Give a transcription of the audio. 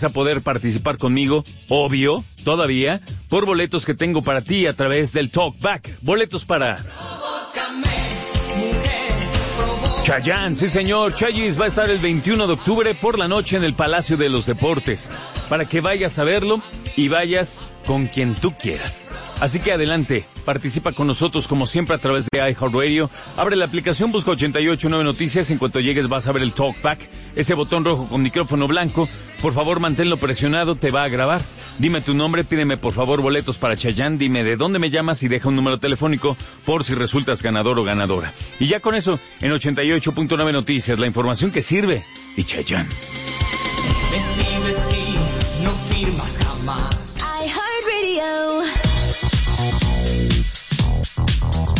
a poder participar conmigo, obvio, todavía, por boletos que tengo para ti a través del Talkback. Boletos para Chayanne, sí señor. Chayis va a estar el 21 de octubre por la noche en el Palacio de los Deportes, para que vayas a verlo y vayas con quien tú quieras. Así que adelante, participa con nosotros como siempre a través de iHeartRadio. Abre la aplicación, busca 889 Noticias. En cuanto llegues vas a ver el Talkback, ese botón rojo con micrófono blanco. Por favor, manténlo presionado, te va a grabar. Dime tu nombre, pídeme por favor boletos para Chayanne, dime de dónde me llamas y deja un número telefónico por si resultas ganador o ganadora. Y ya con eso, en 88.9 Noticias, la información que sirve y Chayanne. Me escribes y no firmas jamás.